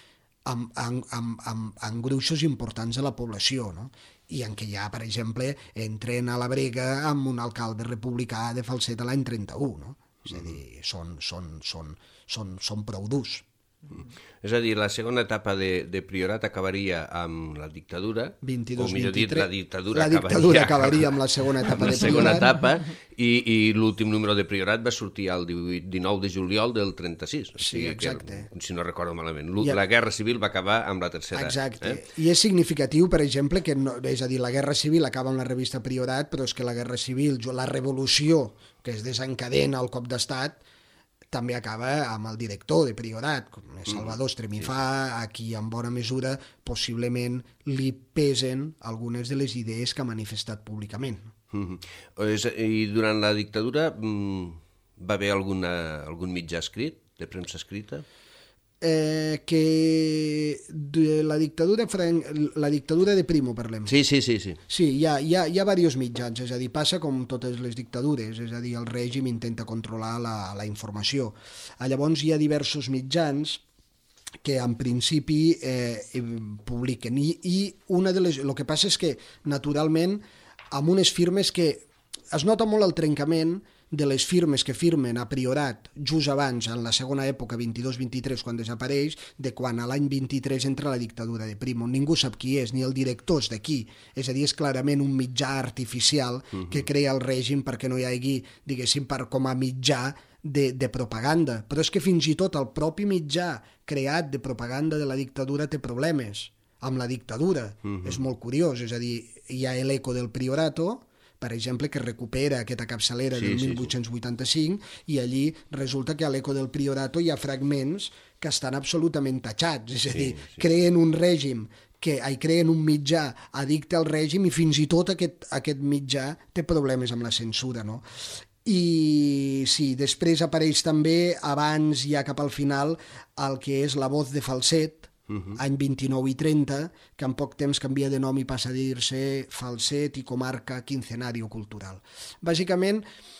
en gruixos importants de la població, no? I en què ja, per exemple, entren a la brega amb un alcalde republicà de Falset l'any 31, no? És a dir, són prou durs. És a dir, la segona etapa de Priorat acabaria amb la dictadura, 22, o millor dit, la dictadura acabaria amb la segona etapa de Priorat. La segona etapa, i l'últim número de Priorat va sortir el 19 de juliol del 36. Sí, exacte. Si no recordo malament. La Guerra Civil va acabar amb la tercera. Exacte. I és significatiu, per exemple, que és a dir, la Guerra Civil acaba amb la revista Priorat, però és que la Guerra Civil, la revolució que es desencadena al cop d'estat, també acaba amb el director de Priorat, com és Salvador Estremifà, a qui en bona mesura possiblement li pesen algunes de les idees que ha manifestat públicament. I durant la dictadura va haver algun mitjà escrit, de premsa escrita? Que de la dictadura de Primo parlem. Sí. Sí, hi ha diversos mitjans, és a dir, passa com totes les dictadures, és a dir, el règim intenta controlar la informació. Llavors hi ha diversos mitjans que en principi publiquen, i el que passa és que naturalment amb unes firmes que es nota molt el trencament de les firmes que firmen a Priorat just abans, en la segona època, 22-23, quan desapareix, de quan a l'any 23 entra la dictadura de Primo. Ningú sap qui és, ni el director és d'aquí. És a dir, és clarament un mitjà artificial que crea el règim perquè no hi hagi, diguéssim, com a mitjà de propaganda. Però és que fins i tot el propi mitjà creat de propaganda de la dictadura té problemes amb la dictadura. És molt curiós, és a dir, hi ha l'Eco del Priorato, per exemple, que recupera aquesta capçalera del 1885, i allí resulta que a l'Eco del Priorato hi ha fragments que estan absolutament tatxats, és a dir, creen un règim, creen un mitjà addicte al règim, i fins i tot aquest mitjà té problemes amb la censura, no? I sí, després apareix també, abans ja cap al final, el que és La Voz de Falset, any 29 i 30, que en poc temps canvia de nom i passa a dir-se Falset i Comarca Quincenario Cultural. Bàsicament,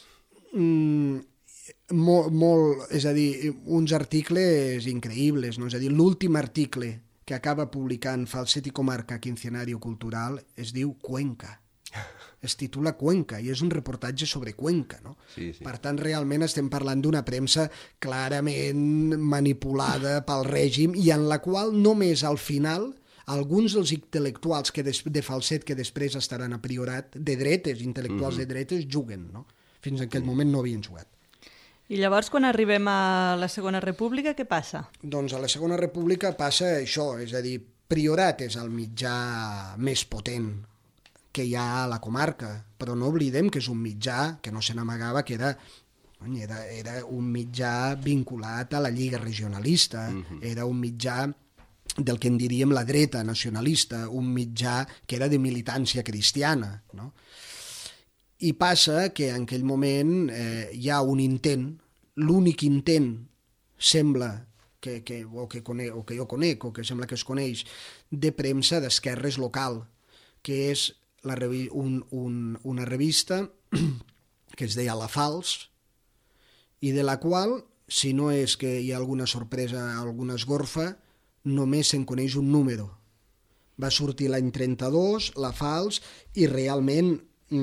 és a dir, uns articles increïbles, no? És a dir, l'últim article que acaba publicant Falset i Comarca Quincenario Cultural es diu Cuenca. Es titula Cuenca i és un reportatge sobre Cuenca, no? Sí. Per tant, realment estem parlant d'una premsa clarament manipulada pel règim i en la qual només al final alguns dels intel·lectuals de falset que després estaran a Priorat, de dretes, intel·lectuals de dretes, juguen, no? Fins en aquell moment no havien jugat. I llavors, quan arribem a la Segona República, què passa? Doncs a la Segona República passa això, és a dir, Priorat és el mitjà més potent que hi ha a la comarca, però no oblidem que és un mitjà que no se n'amagava, que era un mitjà vinculat a la Lliga Regionalista, era un mitjà del que en diríem la dreta nacionalista, un mitjà que era de militància cristiana, no? I passa que en aquell moment hi ha un intent, l'únic intent sembla que jo conec o que sembla que es coneix, de premsa d'esquerres local, que és una revista que es deia La Fals i de la qual, si no és que hi ha alguna sorpresa, alguna esgorfa, només se'n coneix un número. Va sortir l'any 32, La Fals, i realment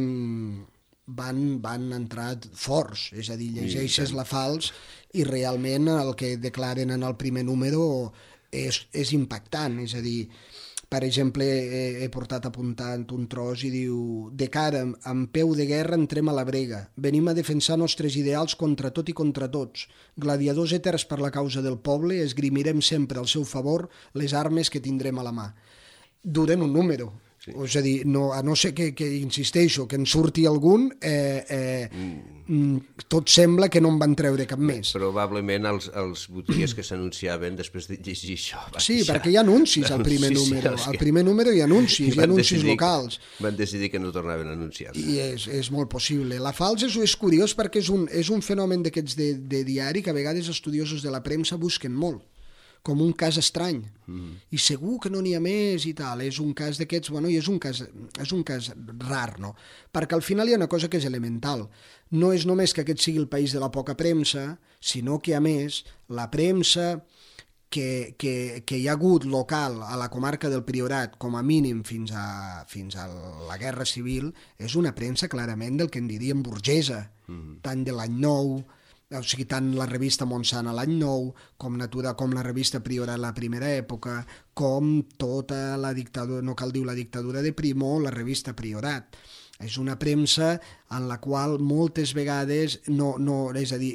van entrar forts, és a dir, llegeixes La Fals i realment el que declaren en el primer número és impactant, és a dir, per exemple, he portat apuntant un tros i diu: de cara, amb peu de guerra entrem a la brega, venim a defensar nostres ideals contra tot i contra tots. Gladiadors eterns per la causa del poble, esgrimirem sempre al seu favor les armes que tindrem a la mà. Duren un número. Sí. És a dir, a no ser que insisteixo, que en surti algun, tot sembla que no en van treure cap més. Probablement els botiguers que s'anunciaven després de llegir això... Sí, perquè hi ha anuncis al primer número. Al primer número hi ha anuncis, hi ha anuncis locals. Van decidir que no tornaven a anunciar-se. I és molt possible. La Fals és curiós perquè és un fenomen d'aquests de diari que a vegades estudiosos de la premsa busquen molt, com un cas estrany, i segur que no n'hi ha més i tal, és un cas d'aquests, bueno, i és un cas rar, no? Perquè al final hi ha una cosa que és elemental, no és només que aquest sigui el país de la poca premsa, sinó que a més la premsa que hi ha hagut local a la comarca del Priorat, com a mínim fins a la Guerra Civil, és una premsa clarament del que en diríem burgesa, tant de l'any 9, o sigui, tant la revista Montsant a l'any 9, com la revista Priorat a la primera època, com tota la dictadura, no cal dir la dictadura de Primo, la revista Priorat. És una premsa en la qual moltes vegades és a dir,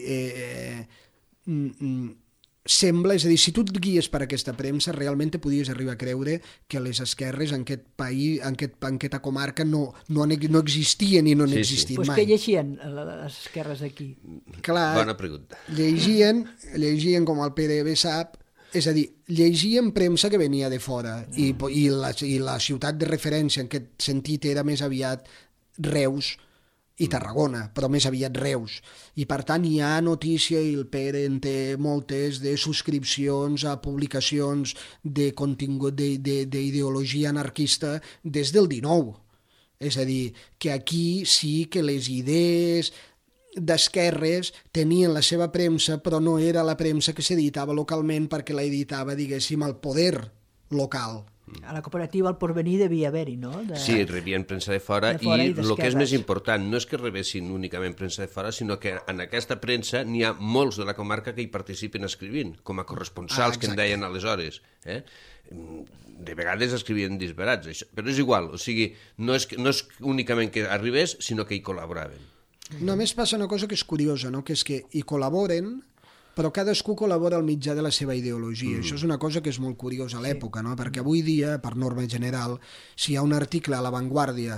sembla, és a dir, si tu et guies per aquesta premsa, realment te podies arribar a creure que les esquerres en aquest país, en aquesta comarca, no existien i no han existit mai. Pues què llegien les esquerres aquí? Clar, bona pregunta. Llegien com el Pere bé sap, és a dir, llegien premsa que venia de fora i la ciutat de referència en aquest sentit era més aviat Reus i Tarragona, però més aviat Reus. I per tant hi ha notícia, i el Pere en té moltes, de subscripcions a publicacions de contingut d'ideologia anarquista des del 19. És a dir, que aquí sí que les idees d'esquerres tenien la seva premsa, però no era la premsa que s'editava localment perquè la editava, diguéssim, el poder local. A la cooperativa El Porvenir devia haver-hi, no? Sí, rebien premsa de fora i el que és més important no és que rebessin únicament premsa de fora, sinó que en aquesta premsa n'hi ha molts de la comarca que hi participen escrivint, com a corresponsals que en deien aleshores. De vegades escrivien disbarats, però és igual, o sigui, no és únicament que arribés, sinó que hi col·laboraven. Només passa una cosa que és curiosa, no? Que és que hi col·laboren, però cadascú col·labora al mitjà de la seva ideologia. Això és una cosa que és molt curiosa a l'època, no? Perquè avui dia, per norma general, si hi ha un article a La Vanguardia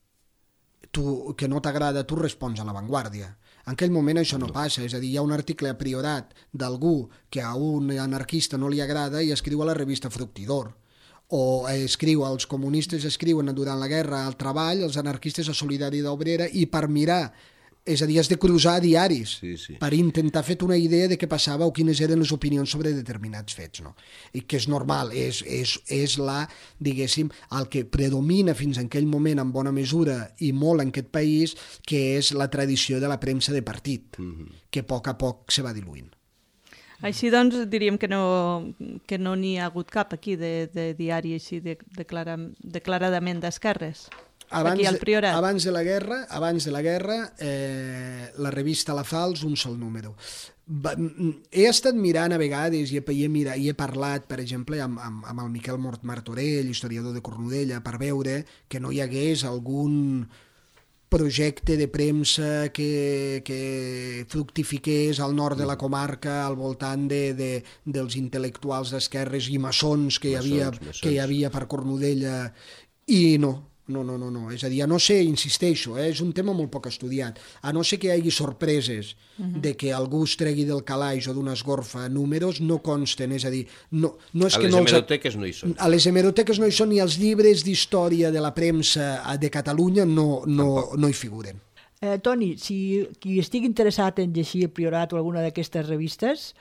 que no t'agrada, tu respons a La Vanguardia. En aquell moment això no passa, és a dir, hi ha un article a Priorat d'algú que a un anarquista no li agrada i escriu a la revista Fructidor. O els comunistes escriuen durant la guerra al Treball, els anarquistes a Solidaritat Obrera, i per mirar, és a dir, has de cruzar diaris per intentar fer una idea de què passava o quines eren les opinions sobre determinats fets, no? I que és normal, és diguéssim, el que predomina fins en aquell moment en bona mesura i molt en aquest país, que és la tradició de la premsa de partit, que a poc se va diluint. Així doncs diríem que no n'hi ha hagut cap aquí de diari així declaradament d'esquerres. aquí al Priorat. Abans de la guerra, la revista La Falç, un sol número. He estat mirant a vegades i he parlat, per exemple, amb el Miquel Martorell, historiador de Cornudella, per veure que no hi hagués algun projecte de premsa que fructifiqués al nord de la comarca al voltant dels intel·lectuals d'esquerres i maçons que hi havia per Cornudella, i no. És a dir, a no ser, insisteixo, és un tema molt poc estudiat, a no ser que hi hagi sorpreses de que algú es tregui del calaix o d'una esgorfa números, no consten, és a dir, no és que no... A les hemeroteques no hi són. A les hemeroteques no hi són, ni els llibres d'història de la premsa de Catalunya no hi figuren. Toni, si qui estigui interessat en llegir el Priorat o alguna d'aquestes revistes,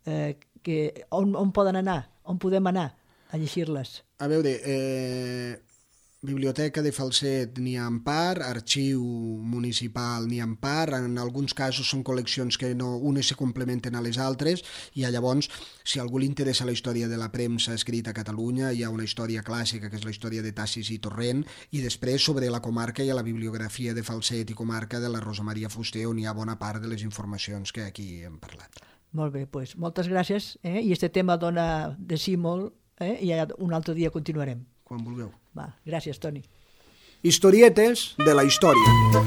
on poden anar? On podem anar a llegir-les? A veure, Biblioteca de Falset n'hi ha en part, Arxiu Municipal n'hi ha en part, en alguns casos són col·leccions que unes se complementen a les altres, i llavors, si a algú li interessa la història de la premsa escrita a Catalunya, hi ha una història clàssica, que és la història de Tassis i Torrent, i després sobre la comarca hi ha la bibliografia de Falset i comarca de la Rosa Maria Fuster, on hi ha bona part de les informacions que aquí hem parlat. Molt bé, doncs moltes gràcies, i este tema dona de sí molt, i un altre dia continuarem. Quan vulgueu. Va, gràcies, Toni. Historietes de la història.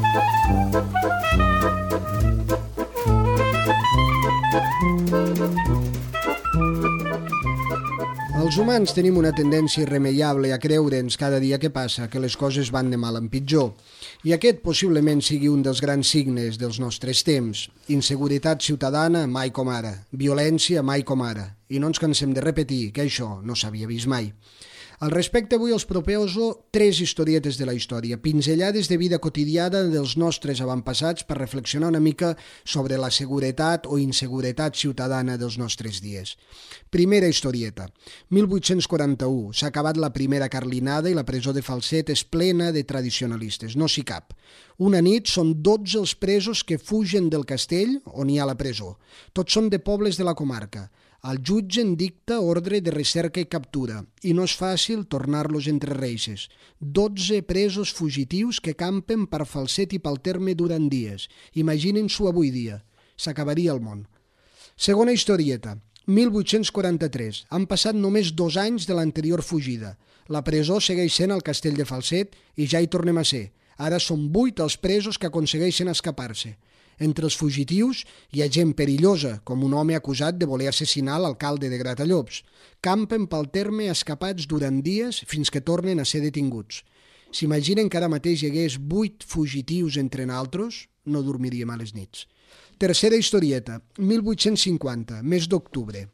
Els humans tenim una tendència irremeiable a creure'ns cada dia que passa que les coses van de mal en pitjor. I aquest possiblement sigui un dels grans signes dels nostres temps. Inseguretat ciutadana mai com ara, violència mai com ara. I no ens cansem de repetir que això no s'havia vist mai. Al respecte, avui els proposo 3 historietes de la història, pinzellades de vida quotidiana dels nostres avantpassats per reflexionar una mica sobre la seguretat o inseguretat ciutadana dels nostres dies. Primera historieta. 1841. S'ha acabat la primera carlinada i la presó de Falset és plena de tradicionalistes, no s'hi cap. Una nit són 12 els presos que fugen del castell on hi ha la presó. Tots són de pobles de la comarca. El jutge en dicta ordre de recerca i captura i no és fàcil tornar-los entre reixes. 12 presos fugitius que campen per Falset i pel terme durant dies. Imaginin-s'ho avui dia. S'acabaria el món. Segona historieta. 1843. Han passat només 2 anys de l'anterior fugida. La presó segueix sent al castell de Falset i ja hi tornem a ser. Ara són 8 els presos que aconsegueixen escapar-se. Entre els fugitius hi ha gent perillosa, com un home acusat de voler assassinar l'alcalde de Gratallops. Campen pel terme escapats durant dies fins que tornen a ser detinguts. S'imaginen que ara mateix hi hagués 8 fugitius entre naltros? No dormiríem a les nits. Tercera historieta, 1850, mes d'octubre.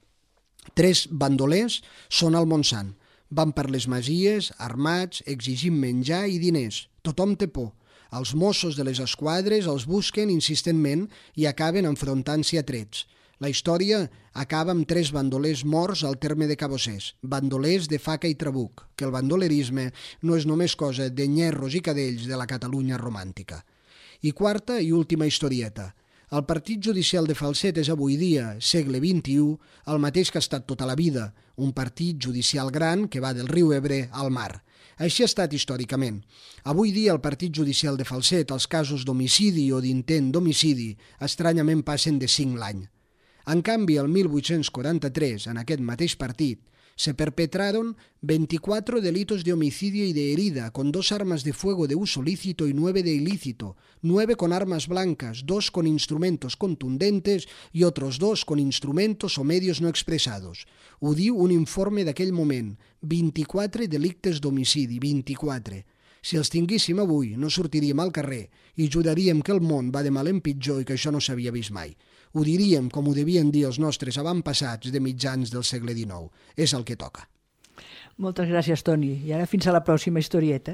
3 bandolers són al Montsant. Van per les masies, armats, exigint menjar i diners. Tothom té por. Els Mossos de les esquadres els busquen insistentment i acaben enfrontant-s'hi a trets. La història acaba amb 3 bandolers morts al terme de Cabossers, bandolers de faca i trabuc, que el bandolerisme no és només cosa de nyerros i cadells de la Catalunya romàntica. I quarta i última historieta. El partit judicial de Falset és avui dia, segle XXI, el mateix que ha estat tota la vida, un partit judicial gran que va del riu Ebre al mar. Així ha estat històricament. Avui dia, al Partit Judicial de Falset, els casos d'homicidi o d'intent d'homicidi estranyament passen de 5 l'any. En canvi, el 1843, en aquest mateix partit, se perpetraron 24 delitos de homicidio y de herida, con 2 armas de fuego de uso lícito y 9 de ilícito, 9 con armas blancas, 2 con instrumentos contundentes y otros 2 con instrumentos o medios no expresados. Ho diu un informe d'aquell moment. 24 delictes d'homicidi, 24. Si els tinguéssim avui, no sortiríem al carrer i judaríem que el món va de mal en pitjor i que això no s'havia vist mai. Ho diríem com ho devien dir els nostres avantpassats de mitjans del segle XIX. És el que toca. Moltes gràcies, Toni. I ara fins a la pròxima historieta.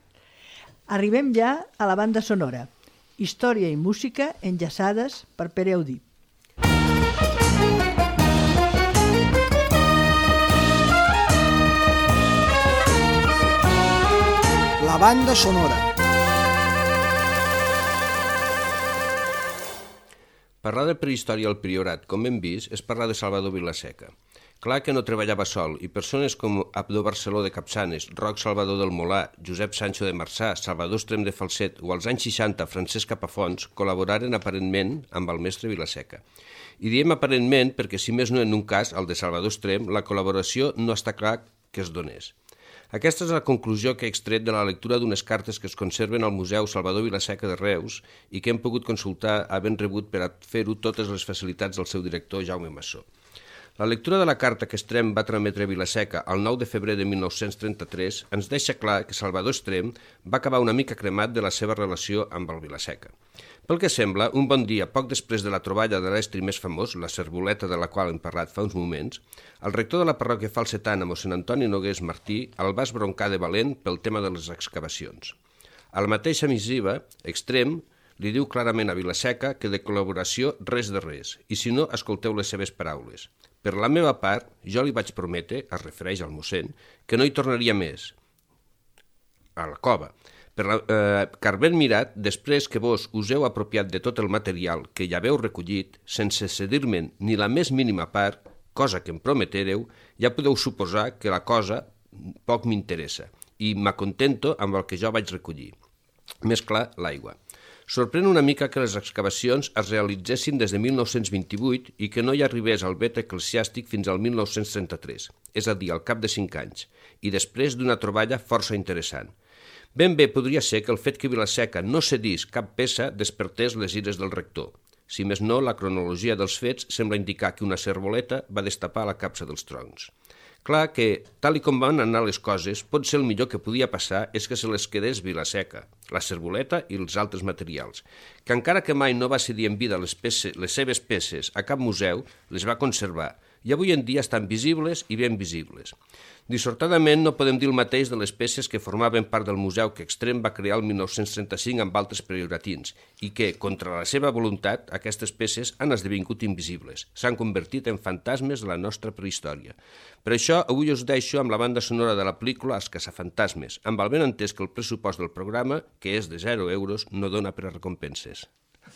Arribem ja a la banda sonora. Història i música enllaçades per Pere Audí. La banda sonora. Parlar de prehistòria al Priorat, com hem vist, és parlar de Salvador Vilaseca. Clar que no treballava sol, i persones com Abdó Barceló de Capçanes, Roc Salvador del Molà, Josep Sancho de Marçà, Salvador Estrem de Falset o als anys 60 Francesc Capafons col·laboraren aparentment amb el mestre Vilaseca. I diem aparentment perquè, si més no en un cas, el de Salvador Estrem, la col·laboració no està clar que es donés. Aquesta és la conclusió que he extret de la lectura d'unes cartes que es conserven al Museu Salvador Vilaseca de Reus i que hem pogut consultar havent rebut per a fer-ho totes les facilitats del seu director Jaume Massó. La lectura de la carta que Estrem va trametre a Vilaseca el 9 de febrer de 1933 ens deixa clar que Salvador Estrem va acabar una mica cremat de la seva relació amb el Vilaseca. Pel que sembla, un bon dia, poc després de la troballa de l'estri més famós, la Cervoleta de la qual hem parlat fa uns moments, el rector de la parròquia falsetana, mossèn Antoni Nogués Martí, el va esbroncar de valent pel tema de les excavacions. A la mateixa missiva, Estrem li diu clarament a Vilaseca que de col·laboració res de res, i si no, escolteu les seves paraules. Per la meva part, jo li vaig prometre, es refereix al mossèn, que no hi tornaria més, a la cova, car ben mirat, després que vos us heu apropiat de tot el material que ja haveu recollit, sense cedir-me'n ni la més mínima part, cosa que em prometereu, ja podeu suposar que la cosa poc m'interessa, i m'acontento amb el que jo vaig recollir. Més clar, l'aigua. Sorprèn una mica que les excavacions es realitzessin des de 1928 i que no hi arribés al vet eclesiàstic fins al 1933, és a dir, al cap de 5 anys, i després d'una troballa força interessant. Ben bé podria ser que el fet que Vilaseca no cedís cap peça despertés les ires del rector. Si més no, la cronologia dels fets sembla indicar que una cervoleta va destapar la capsa dels troncs. Clar que, tal com van anar les coses, potser el millor que podia passar és que se les quedés Vilaseca, la cervoleta i els altres materials, que encara que mai no va cedir en vida les seves peces a cap museu, les va conservar, i avui en dia estan visibles i ben visibles. Dissortadament no podem dir el mateix de les peces que formaven part del museu que Estrem va crear el 1935 amb altres prioratins i que, contra la seva voluntat, aquestes peces han esdevingut invisibles, s'han convertit en fantasmes de la nostra prehistòria. Per això, avui us deixo amb la banda sonora de la pel·lícula Els caçafantasmes, amb el benentès que el pressupost del programa, que és de 0 euros, no dona per a recompenses.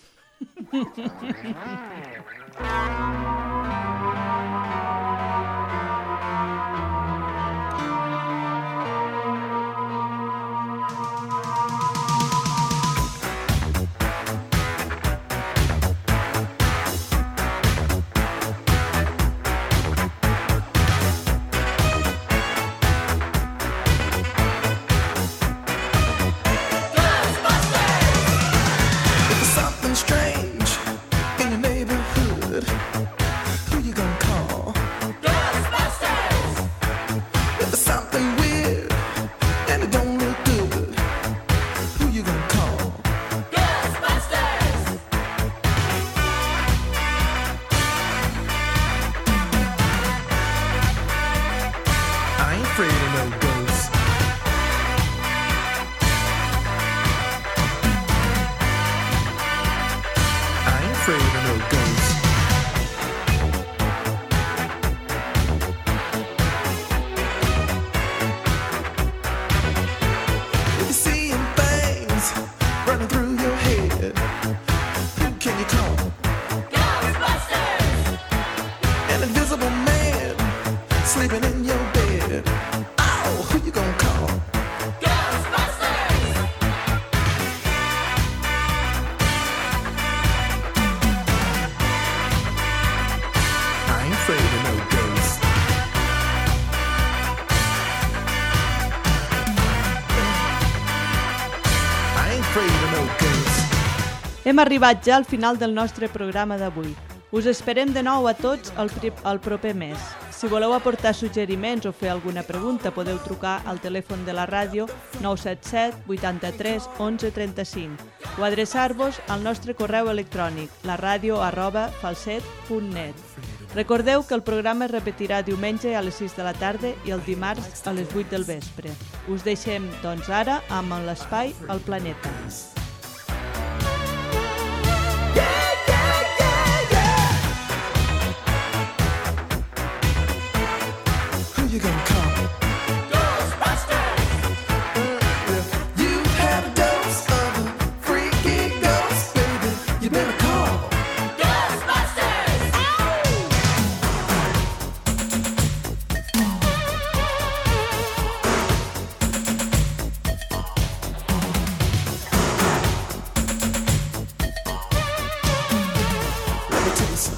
Hem arribat ja al final del nostre programa d'avui. Us esperem de nou a tots el proper mes. Si voleu aportar suggeriments o fer alguna pregunta, podeu trucar al telèfon de la ràdio 977 83 11 35 o adreçar-vos al nostre correu electrònic laradio@falset.net. Recordeu que el programa es repetirà diumenge a les 6 de la tarda i el dimarts a les 8 del vespre. Us deixem, doncs, ara amb l'espai al planeta. You gonna call Ghostbusters? You've had a dose of a freaky ghost, baby. You better call Ghostbusters. to the sun.